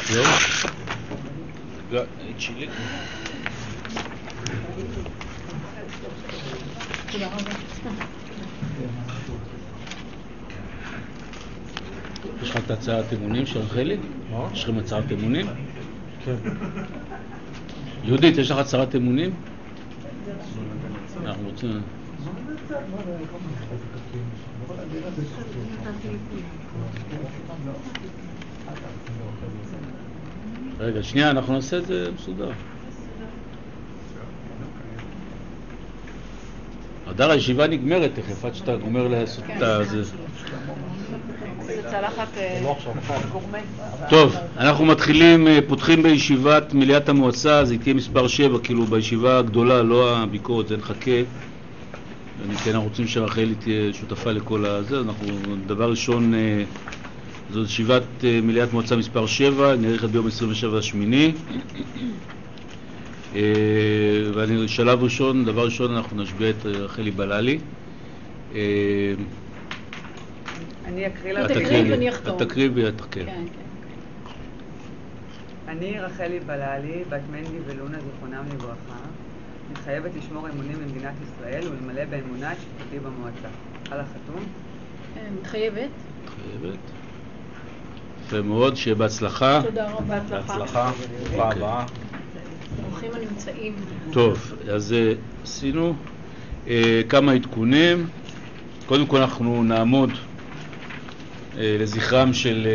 זהו? צ'ילי. תודה רבה. יש לך את הצעת אמונים של רחלי? יש לכם הצעת אמונים? כן. יהודית, יש לך הצהרת אמונים? אנחנו רוצים... רגע, שנייה, אנחנו נעשה את זה מסודר. הדר, הישיבה נגמרת תכף, עד שאתה גומר לעשות את זה. זה צלחת גורמה. טוב, אנחנו מתחילים, פותחים בישיבת מליאת המועצה, זה תהיה מספר 7, כאילו בישיבה הגדולה, לא הביקורת, זה נחכה. כן, אנחנו רוצים שרחלי תהיה שותפה לכל הזה, אנחנו, דבר ראשון, זאת ישיבת מליאת מועצה מספר 7, נערכת ביום 27/8. שלב ראשון, דבר ראשון, אנחנו נשביע את רחלי בללי. אני אקריא לה. תקריא ואני אחתום. תקריא ויתקן. אני רחלי בללי, בת מנדי ולונה זיכרונם לברכה, מתחייבת לשמור אמונים למדינת ישראל ולמלא באמונה את שליחותי במועצה. על החתום? מתחייבת. מתחייבת. יפה מאוד, שיהיה בהצלחה. תודה רבה. בהצלחה. ברוכה הבאה. ברוכים הנמצאים. טוב, אז עשינו כמה עדכונים. קודם כל אנחנו נעמוד לזכרם של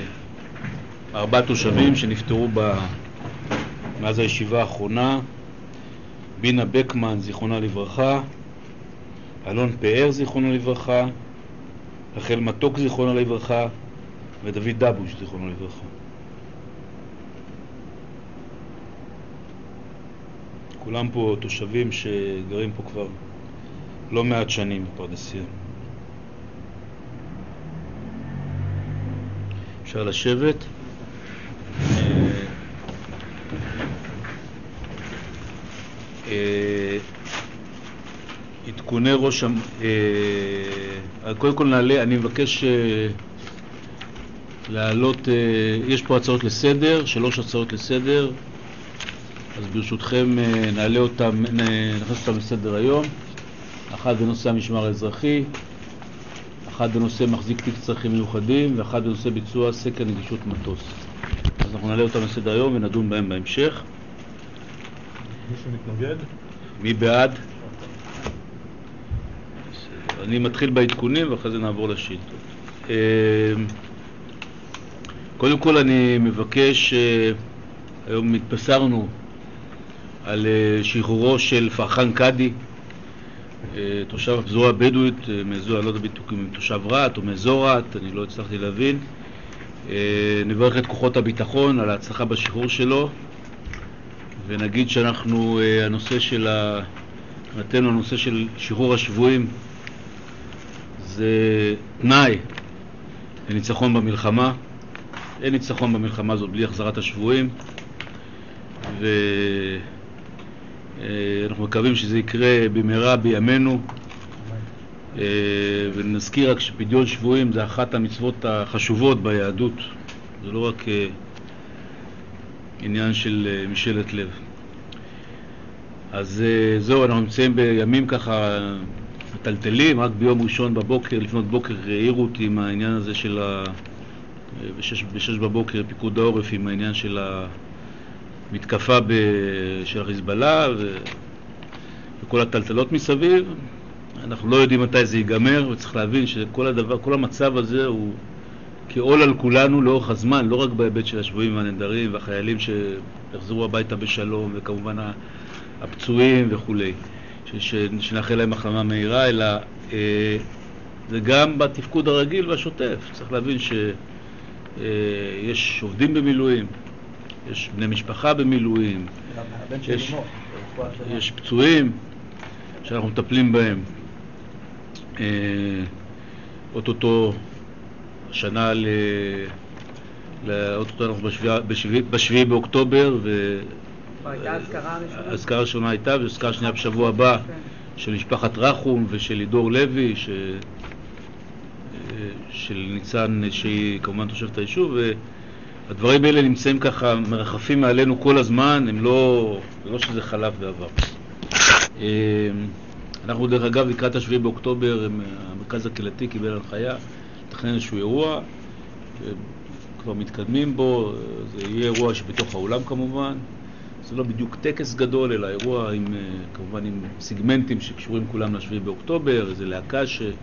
4 תושבים שנפטרו מאז הישיבה האחרונה. בינה בקמן, זיכרונה לברכה, אלון פאר, זיכרונה לברכה, רחל מתוק, זיכרונה לברכה, ודוד דבוש, זיכרונה לברכה. כולם פה תושבים שגרים פה כבר לא מעט שנים בפרדסיה. אפשר לשבת. עדכוני ראש קודם כל נעלה, אני מבקש להעלות, יש פה הצעות לסדר, 3 הצעות לסדר, אז ברשותכם נעלה אותם, נכנס אותם לסדר היום. אחת בנושא המשמר האזרחי, אחת בנושא מחזיק תיק צרכים מיוחדים, ואחת בנושא ביצוע סקר נגישות מטוס. אז אנחנו נעלה אותם לסדר היום ונדון בהם בהמשך. מישהו מתנגד? מי בעד? אני מתחיל בעדכונים ואחרי זה נעבור לשאילתות. קודם כל אני מבקש, היום התבשרנו על שחרורו של פרחן קאדי, תושב הפזורה הבדואית, מאזור, אני לא יודע בדיוק אם תושב רהט או מאזור רהט, אני לא הצלחתי להבין. נברך את כוחות הביטחון על ההצלחה בשחרור שלו, ונגיד שאנחנו, הנושא של הנושא של שחרור השבויים זה תנאי לניצחון במלחמה. אין ניצחון במלחמה הזאת בלי החזרת השבויים, ואנחנו מקווים שזה יקרה במהרה בימינו. ונזכיר רק שפדיון שבויים זה אחת המצוות החשובות ביהדות, זה לא רק עניין של משאלת לב. אז זהו, אנחנו נמצאים בימים ככה מטלטלים. רק ביום ראשון בבוקר, לפנות בוקר, העירו אותי עם העניין הזה של ב-6 בבוקר פיקוד העורף עם העניין של המתקפה של החיזבאללה וכל הטלטלות מסביב. אנחנו לא יודעים מתי זה ייגמר, וצריך להבין שכל הדבר, כל המצב הזה הוא כעול על כולנו לאורך הזמן, לא רק בהיבט של השבויים והנעדרים והחיילים שיחזרו הביתה בשלום, וכמובן הפצועים וכולי, שנאחל להם החלמה מהירה, אלא זה גם בתפקוד הרגיל והשוטף. צריך להבין שיש עובדים במילואים, יש בני משפחה במילואים, יש פצועים שאנחנו מטפלים בהם. אוטוטו השנה אוטוטו אנחנו ב-7 באוקטובר, והזכרה הראשונה הייתה, והזכרה השנייה בשבוע הבא של משפחת רחום ושל לידור לוי, של ניצן, שהיא כמובן תושבת היישוב, הדברים האלה נמצאים ככה, מרחפים מעלינו כל הזמן, הם לא שזה חלף ועבר. אנחנו דרך אגב לקראת ה7 באוקטובר, המרכז הקהילתי קיבל הנחיה, לתכנן איזשהו אירוע, כבר מתקדמים בו, זה יהיה אירוע שבתוך האולם כמובן, זה לא בדיוק טקס גדול, אלא אירוע כמובן עם סיגמנטים שקשורים כולם ל7 באוקטובר, איזה להקה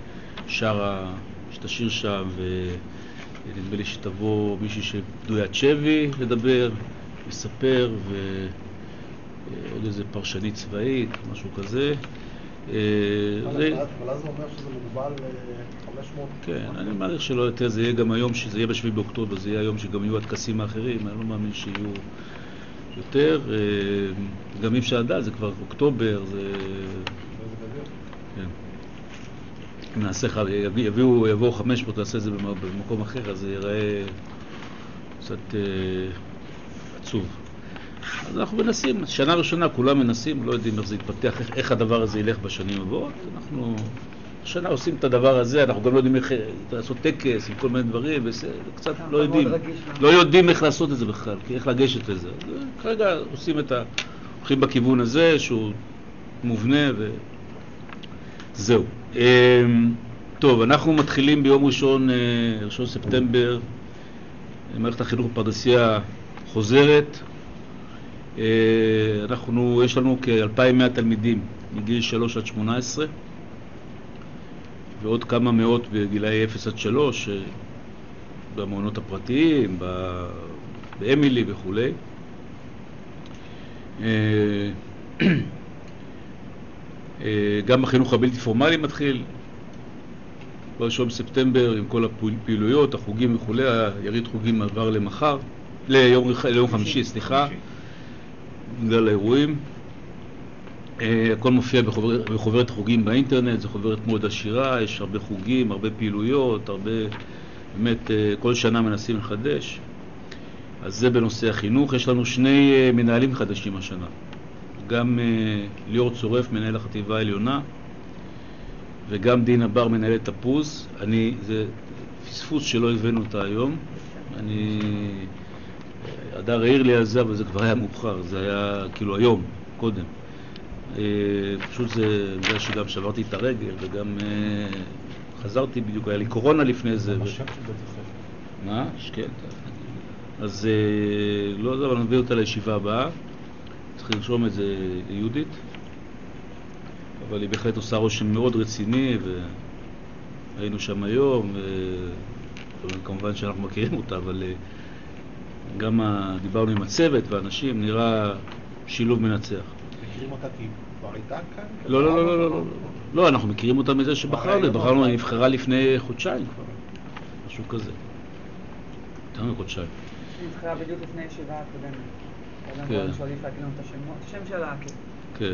שתשיר שם, ונדמה לי שתבוא מישהי שפדוית שבי לדבר, לספר, ועוד איזה פרשנית צבאית, משהו כזה. אבל אז זה אומר שזה מוגבל ל-500? כן, אני מעריך שלא יותר, זה יהיה גם היום, שזה יהיה ב7 באוקטובר, זה יהיה היום שגם יהיו הטקסים האחרים, אני לא מאמין שיהיו יותר, גם אי אפשר לדעת, זה כבר אוקטובר, זה... כן. אם נעשה, יבואו 500, נעשה את זה במקום אחר, אז זה ייראה קצת עצוב. אז אנחנו מנסים, שנה ראשונה כולם מנסים, לא יודעים איך זה יתפתח, איך הדבר הזה ילך בשנים הבאות. אנחנו שנה עושים את הדבר הזה, אנחנו גם לא יודעים איך לעשות טקס עם כל מיני דברים, וקצת לא יודעים איך לעשות את זה בכלל, איך לגשת לזה. כרגע הולכים בכיוון הזה שהוא מובנה וזהו. טוב, אנחנו מתחילים ביום ראשון, 1 ספטמבר, מערכת החינוך בפרדסיה חוזרת. יש לנו כ-2,100 תלמידים מגיל 3 עד 18 ועוד כמה מאות בגילאי 0 עד 3 במעונות הפרטיים, באמילי וכו'. גם החינוך הבלתי פורמלי מתחיל ב1 בספטמבר עם כל הפעילויות, החוגים וכו'. היריד חוגים עבר ליום חמישי, בגלל האירועים. הכל מופיע בחוברת חוגים באינטרנט, זו חוברת מאוד עשירה, יש הרבה חוגים, הרבה פעילויות, באמת כל שנה מנסים לחדש. אז זה בנושא החינוך. יש לנו 2 מנהלים חדשים השנה. גם ליאור צורף, מנהל החטיבה העליונה, וגם דינה בר, מנהלת תפוז. זה פספוס שלא הבאנו אותה היום. הדר העיר לי על זה, אבל זה כבר היה מאוחר, זה היה כאילו היום, קודם. פשוט זה בגלל שגם שברתי את הרגל וגם חזרתי בדיוק, היה לי קורונה לפני זה. מה שם של בית הספר? מה? כן. אז לא יודע, אבל נביא אותה לישיבה הבאה. צריך לרשום את זה ליהודית. אבל היא בהחלט עושה רושם מאוד רציני, והיינו שם היום, וכמובן שאנחנו מכירים אותה, אבל גם דיברנו עם הצוות והאנשים, נראה שילוב מנצח. מכירים אותה כי כבר הייתה כאן? לא, אנחנו מכירים אותה מזה שבחרנו, היא נבחרה לפני חודשיים כבר, משהו כזה. יותר מחודשיים. היא נבחרה בדיוק לפני ישיבה הקודמת. כן. אדם שעדיף להגיד לנו את השם שלה. כן.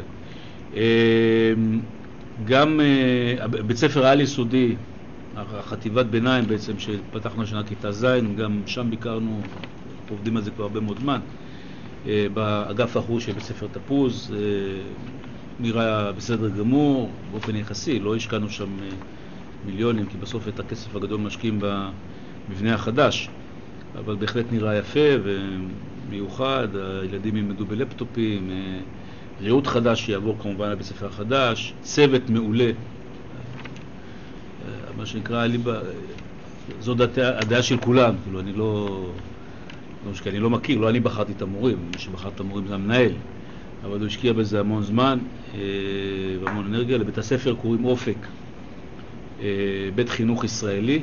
גם בית ספר העל יסודי, החטיבת ביניים בעצם, שפתחנו השנה כיתה ז', גם שם ביקרנו, עובדים על זה כבר הרבה מאוד זמן, באגף האחורי של בית ספר תפוז, נראה בסדר גמור, באופן יחסי, לא השקענו שם מיליונים, כי בסוף את הכסף הגדול משקיעים במבנה החדש, אבל בהחלט נראה יפה ומיוחד, הילדים ילמדו בלפטופים, ריהוט חדש שיעבור כמובן לבית ספר החדש, צוות מעולה, מה שנקרא, זו הדעה של כולם, כאילו אני אני לא מכיר, לא אני בחרתי את המורים, מי שבחר את המורים זה המנהל, אבל הוא השקיע בזה המון זמן והמון אנרגיה. לבית הספר קוראים אופק, בית חינוך ישראלי,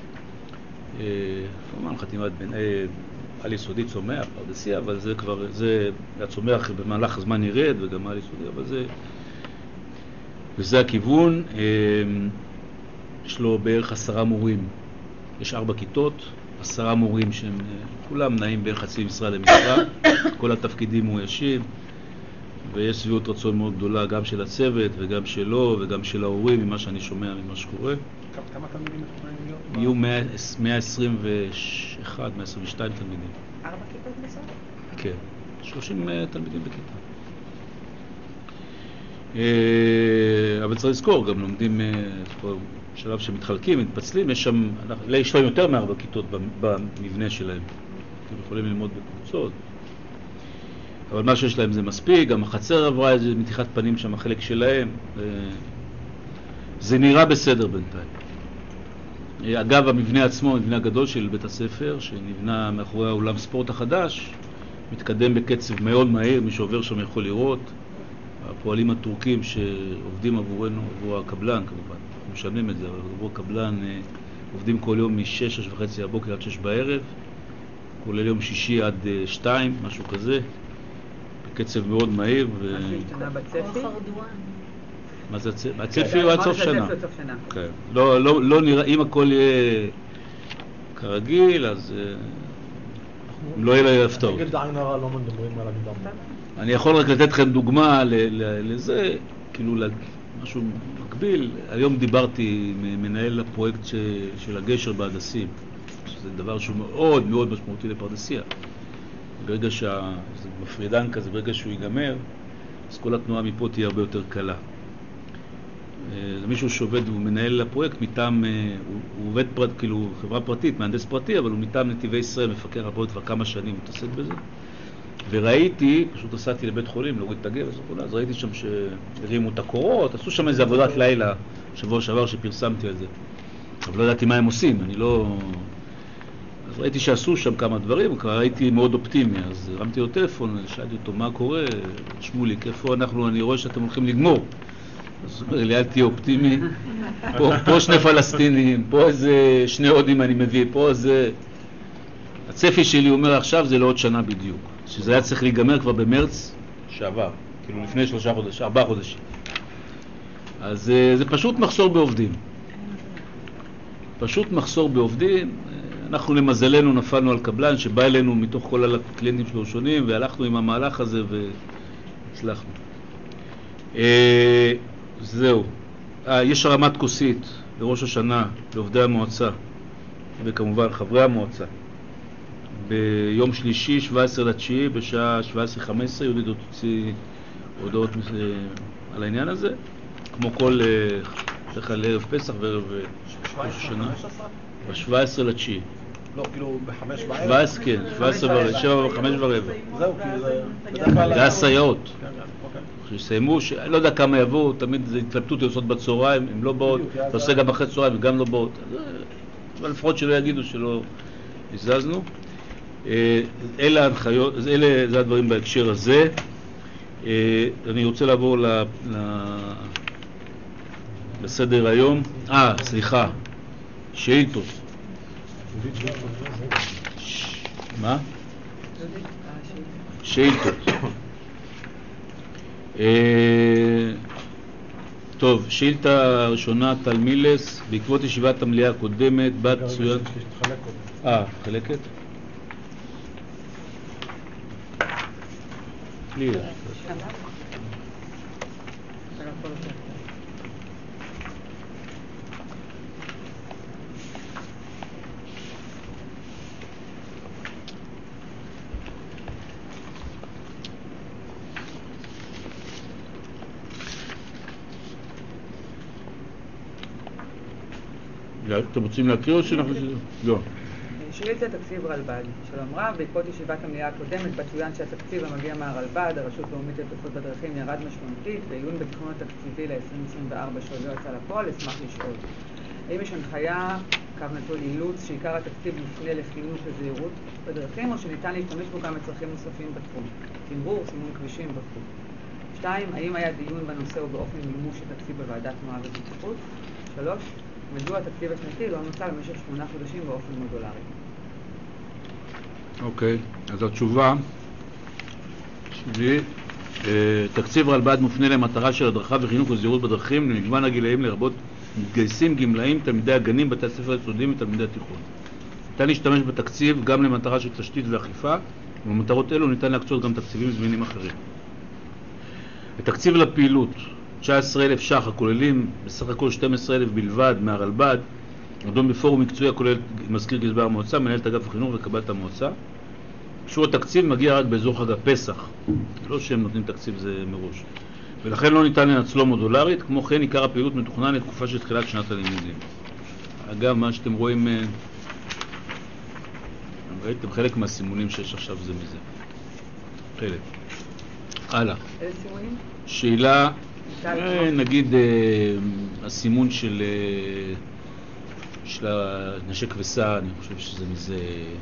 כמובן חטיבת על יסודי צומח, פרדסיה, אבל זה כבר, זה הצומח במהלך הזמן ירד וגם על יסודי, אבל וזה הכיוון. יש לו בערך 10 מורים, יש 4 כיתות, 10 מורים שהם כולם נעים בערך חצי משרה למשרה, כל התפקידים מאוישים, ויש סביבות רצון מאוד גדולה גם של הצוות וגם שלו וגם של ההורים, ממה שאני שומע ממה שקורה. כמה תלמידים יכולים להיות? יהיו 121, 122 תלמידים. 4 כיתות בסוף? כן, 30 תלמידים בכיתה. אבל צריך לזכור, גם לומדים בשלב שמתחלקים, מתפצלים, יש להם יותר מ4 כיתות במבנה שלהם. הם יכולים ללמוד בקבוצות. אבל מה שיש להם זה מספיק, גם החצר עברה איזה מתיחת פנים שם, החלק שלהם. זה נראה בסדר בינתיים. אגב, המבנה עצמו, המבנה הגדול של בית הספר, שנבנה מאחורי האולם ספורט החדש, מתקדם בקצב מאוד מהיר, מי שעובר שם יכול לראות. הפועלים הטורקים שעובדים עבורנו, עבור הקבלן כמובן, אנחנו משלמים את זה, אבל עבור הקבלן עובדים כל יום מ-6:30 הבוקר עד 6 בערב, כולל יום שישי עד 2, משהו כזה, בקצב מאוד מהיר. מה שהשתנה בצפי? מה זה הצפי? הצפי הוא עד סוף שנה. כן. לא נראה, אם הכל יהיה כרגיל, אז לא יהיה לה הפתעות. נגד עין הרע לא מדברים על הקדם. אני יכול רק לתת לכם דוגמה לזה, כאילו משהו מקביל. היום דיברתי עם מנהל הפרויקט של הגשר בהדסים, שזה דבר שהוא מאוד מאוד משמעותי לפרדסיה. ברגע זה מפרידן כזה, ברגע שהוא ייגמר, אז כל התנועה מפה תהיה הרבה יותר קלה. זה מישהו שעובד, הוא מנהל הפרויקט מטעם, הוא עובד כאילו חברה פרטית, מהנדס פרטי, אבל הוא מטעם נתיבי ישראל, מפקח הפרויקט כבר כמה שנים מתעסק בזה. וראיתי, פשוט נסעתי לבית חולים, להוריד את הגב, אז ראיתי שם שהרימו את הקורות, עשו שם איזו עבודת לילה, שבוע שעבר שפרסמתי על זה. אבל לא ידעתי מה הם עושים, אז ראיתי שעשו שם כמה דברים, כבר הייתי מאוד אופטימי, אז הרמתי לו טלפון, שאלתי אותו מה קורה, שמוליק, איפה אני רואה שאתם הולכים לגמור. אז הוא אומר לי, אל תהיה אופטימי, פה 2 פלסטינים, פה איזה 2 הודים אני מביא, פה איזה... הצפי שלי אומר עכשיו זה לא עוד שנה בדיוק, שזה היה צריך להיגמר כבר במרץ שעבר, כאילו לפני 4 חודשים. אז זה פשוט מחסור בעובדים. פשוט מחסור בעובדים. אנחנו למזלנו נפלנו על קבלן שבא אלינו מתוך כל הקליינטים שלו שונים, והלכנו עם המהלך הזה והצלחנו. זהו. יש הרמת כוסית לראש השנה, לעובדי המועצה, וכמובן חברי המועצה. ביום שלישי, 17/9, בשעה 17:15, יהודית תוציא הודעות על העניין הזה, כמו כל ערב פסח וערב ראש השנה. ב-17/9. לא, כאילו ב-5 בערב? 17, כן, 17 ו-5 ורבע. זהו, כי זה הסייעות. שיסיימו, לא יודע כמה יבואו, תמיד זה התלבטות יוצאות בצהריים, הם לא באות, אתה עושה גם אחרי צהריים וגם לא באות. אבל לפחות שלא יגידו שלא הזזנו. אלה ההנחיות, זה הדברים בהקשר הזה. אני רוצה לעבור לסדר היום. סליחה, שאילתות. מה? שאילתות. טוב, שאילתה ראשונה, טל מילס, בעקבות ישיבת המליאה הקודמת, בת צוין... חלקת? לי. אתם רוצים להקריא או שאנחנו... לא. שאילתה תקציב רלב"ד. שלום רב, בעקבות ישיבת המליאה הקודמת בצוין שהתקציב המגיע מהרלב"ד, הרשות הלאומית לבטיחות בדרכים, ירד משמעותית, ועיון בתכנון התקציבי ל-2024 שעוד לא יצא לפועל, אשמח לשאול. האם יש הנחיה, אילוץ, שעיקר התקציב מופנה לחינוך וזהירות בדרכים, או שניתן להשתמש בו גם לצרכים נוספים בתחום? תמרור, סימון כבישים וכו'. 2. האם היה דיון בנושא או באופן מימוש התקציב בוועדת תנועה ובטיחות? 3. מדוע התקציב השנתי לא נוצל במשך 8 חודשים באופן מודולרי? אוקיי, אז התשובה שלי, תקציב רלב"ד מופנה למטרה של הדרכה וחינוך וזהירות בדרכים למגוון הגילאים, לרבות מתגייסים, גמלאים, תלמידי הגנים, בתי הספר היסודיים ותלמידי התיכון. ניתן להשתמש בתקציב גם למטרה של תשתית ואכיפה, ובמטרות אלו ניתן להקצות גם תקציבים זמינים אחרים. התקציב לפעילות 19,000 ש"ח, הכוללים בסך הכל 12,000 בלבד מהרלב"ד, נדון בפורום מקצועי הכולל מזכיר גזבר המועצה, מנהלת אגף החינוך וקבלת המועצה. אישור התקציב מגיע רק באזור חג הפסח, לא שהם נותנים תקציב זה מראש, ולכן לא ניתן לנצלו מודולרית. כמו כן, עיקר הפעילות מתוכנן לתקופה של תחילת שנת הלימודים. אגב, מה שאתם רואים ראיתם, חלק מהסימונים שיש עכשיו זה מזה. חלק. הלאה. איזה סימונים? שאלה, נגיד הסימון של הנשק וסע, אני חושב שזה מזה,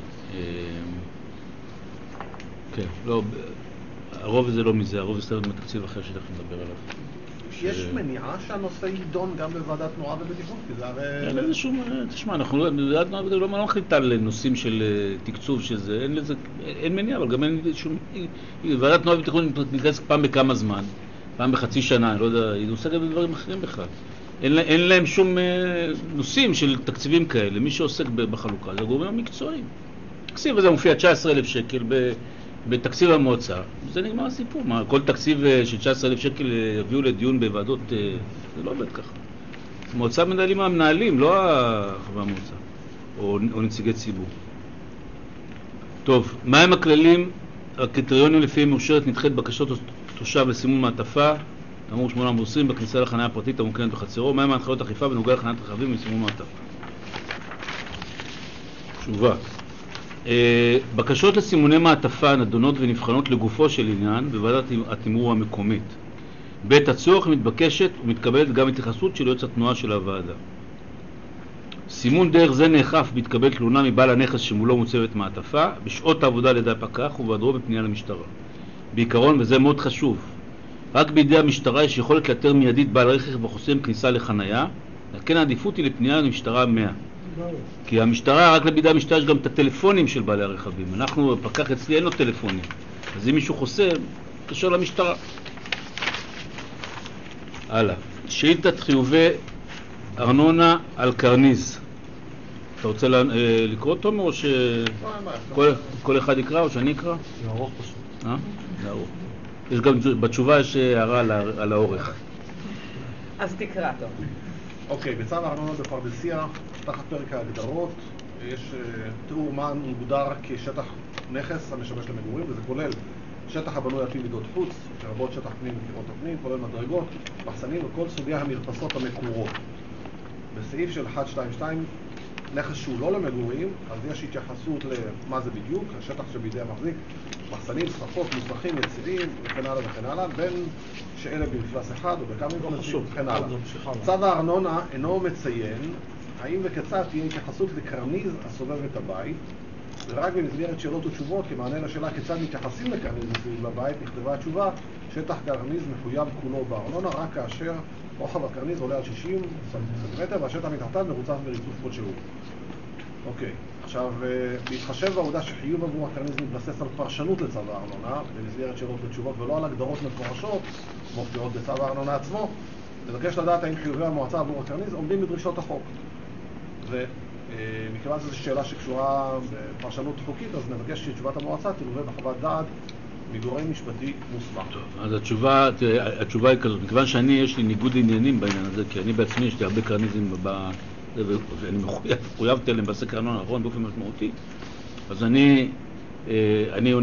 כן, לא, הרוב זה לא מזה, הרוב זה מתקציב אחר שתכף נדבר עליו. יש מניעה שהנושא יידון גם בוועדת תנועה ובטיחות? כי זה הרי... אין לזה שום... תשמע, אנחנו בוועדת תנועה לא מחליטה על נושאים של תקצוב שזה, אין לזה, אין מניעה, אבל גם אין שום... ועדת תנועה ובטיחות מתכנסת פעם בכמה זמן, פעם בחצי שנה, אני לא יודע, היא עושה גם דברים אחרים בכלל. אין להם שום נושאים של תקציבים כאלה, מי שעוסק בחלוקה, זה הגורמים המקצועיים. התקציב הזה מופיע 19,000 שקל בתקציב המועצה, זה נגמר הסיפור. מה, כל תקציב של 19,000 שקל יביאו לדיון בוועדות, זה לא עובד ככה. המועצה מנהלים המנהלים, לא חברי המועצה, או נציגי ציבור. טוב, מהם הכללים, הקריטריונים לפיהם מאושרת נדחית בקשות תושב לסימון מעטפה, אמור 820 בכניסה לחניה הפרטית המוקנת בחצרו, מהם ההנחיות אכיפה בנוגע לחניית רכבים וסימון מעטפה? תשובה. בקשות לסימוני מעטפה נדונות ונבחנות לגופו של עניין בוועדת התמרור המקומית. בית הצורך מתבקשת ומתקבלת גם התייחסות של יועץ התנועה של הוועדה. סימון דרך זה נאכף בהתקבל תלונה מבעל הנכס שמולו מוצבת מעטפה בשעות העבודה לידי הפקח ובהיעדרו בפנייה למשטרה. בעיקרון, וזה מאוד חשוב, רק בידי המשטרה יש יכולת לאתר מיידית בעל רכב וחוסם כניסה לחנייה, לכן העדיפות היא לפנייה למשטרה 100. כי המשטרה, רק בידי המשטרה יש גם את הטלפונים של בעלי הרכבים. אנחנו, פקח אצלי אין לו טלפונים. אז אם מישהו חוסם, תקשר למשטרה. הלאה. שאילתת חיובי ארנונה על קרניז. אתה רוצה לקרוא אותו או שכל אחד יקרא או שאני אקרא? זה ארוך פשוט. זה ארוך. יש גם בתשובה יש הערה על האורך. אז תקרא טוב. אוקיי, בצו הארנונה בפרדסיה, תחת פרק ההגדרות, יש תיאור מה מוגדר כשטח נכס המשמש למגורים, וזה כולל שטח הבנוי על פי מידות חוץ, לרבות שטח פנים וקירות הפנים, כולל מדרגות, מחסנים וכל סוגי המרפסות המקורות. בסעיף של 122, נכס שהוא לא למגורים, אז יש התייחסות למה זה בדיוק, השטח שבידי המחזיק, מחסנים, ספפות, מוסכים, יצירים וכן הלאה וכן הלאה, בין שאלה במפלס אחד או בכמה מפלסים וכן הלאה. צו הארנונה אינו מציין האם וכיצד תהיה התייחסות לקרניז הסובב את הבית, ורק במסגרת שאלות ותשובות כמענה לשאלה כיצד מתייחסים לקרניז מסביב לבית נכתבה התשובה שטח קרניז מחויב כולו בארנונה רק כאשר רוחב הקרניז עולה על 60 סנטימטר והשטח מתחתיו מרוצף בריצוף כלשהו. אוקיי, עכשיו בהתחשב בעובדה שחיוב עבור הקרניז מתבסס על פרשנות לצו הארנונה במסגרת שאלות ותשובות ולא על הגדרות מפורשות מופיעות בצו הארנונה עצמו, נבקש לדעת האם חיובי המועצה עבור הקרניז עומדים בדרישות החוק. ומכיוון שזו שאלה שקשורה בפרשנות חוקית, אז נבקש שתשובת המועצה תלווה בחוות דעת מגורם משפטי מוסמך. טוב, אז התשובה היא כזאת, מכיוון יש לי ניגוד עניינים בעניין הזה, כי אני בעצמי יש לי הרבה קרניזם ואני מחויב תלם בסקר הארנונה האחרון באופן משמעותי, אז אני